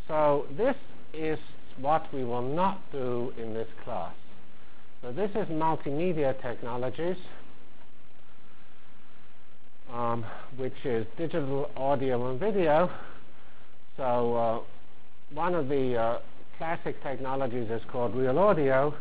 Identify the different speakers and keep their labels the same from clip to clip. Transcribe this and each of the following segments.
Speaker 1: So this is what we will not do in this class. So this is multimedia technologies, which is digital audio and video. So one of the classic technologies is called real audio.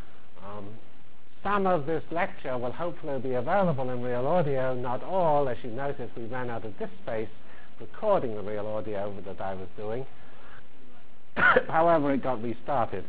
Speaker 1: Some of this lecture will hopefully be available in real audio, not all. As you notice, we ran out of disk space recording the real audio that I was doing. However, it got restarted.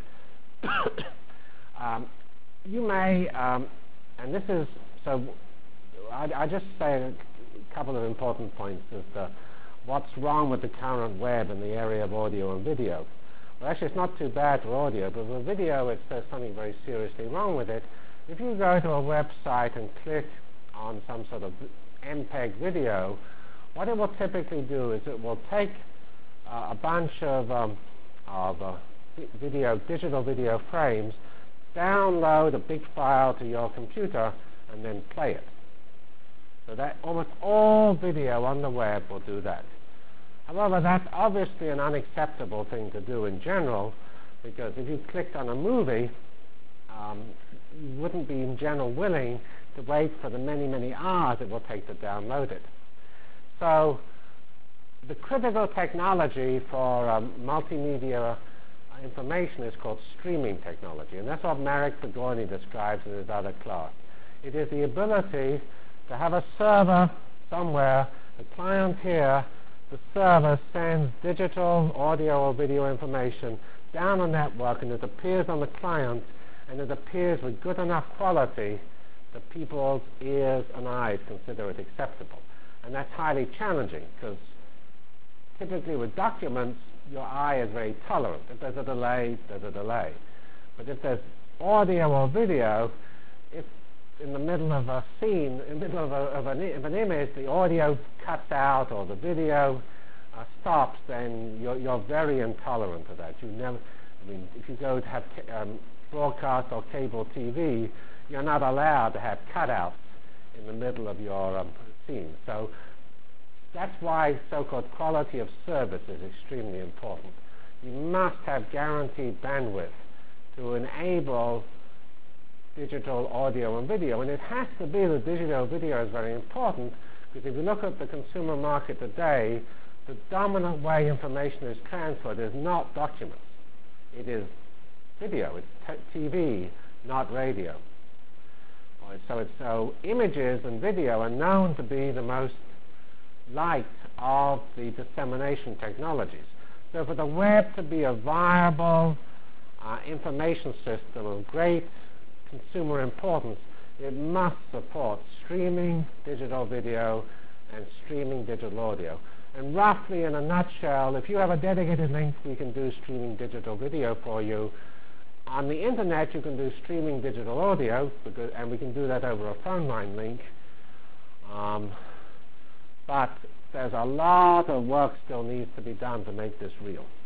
Speaker 1: You may, and this is, so I just say a couple of important points as to what's wrong with the current web in the area of audio and video. Well, actually, it's not too bad for audio, but for video, there's something very seriously wrong with it. If you go to a website and click on some sort of MPEG video, what it will typically do is it will take a bunch of digital video frames, download a big file to your computer, and then play it. So that almost all video on the web will do that. However, that's obviously an unacceptable thing to do in general, because if you clicked on a movie, you wouldn't be in general willing to wait for the many, many hours it will take to download it. So the critical technology for multimedia information is called streaming technology, and that's what Marek Zagorny describes in his other class. It is the ability to have a server somewhere, a client here, the server sends digital audio or video information down a network, and it appears on the client, and it appears with good enough quality that people's ears and eyes consider it acceptable. And that's highly challenging, because typically with documents, your eye is very tolerant. If there's a delay, there's a delay. But if there's audio or video, if in the middle of a scene, in the middle of an image, the audio cuts out or the video stops, then you're very intolerant of that. You never, I mean, if you go to have broadcast or cable TV, you're not allowed to have cutouts in the middle of your scene. So that's why so-called quality of service is extremely important. You must have guaranteed bandwidth to enable digital audio and video. And it has to be that digital video is very important, because if you look at the consumer market today, the dominant way information is transferred is not documents. It is video, it's TV, not radio. So images and video are known to be the most liked of the dissemination technologies. So for the web to be a viable information system of great consumer importance, it must support streaming digital video and streaming digital audio. And roughly in a nutshell, if you have a dedicated link, we can do streaming digital video for you. On the internet, you can do streaming digital audio, and we can do that over a phone line link. But there's a lot of work still needs to be done to make this real.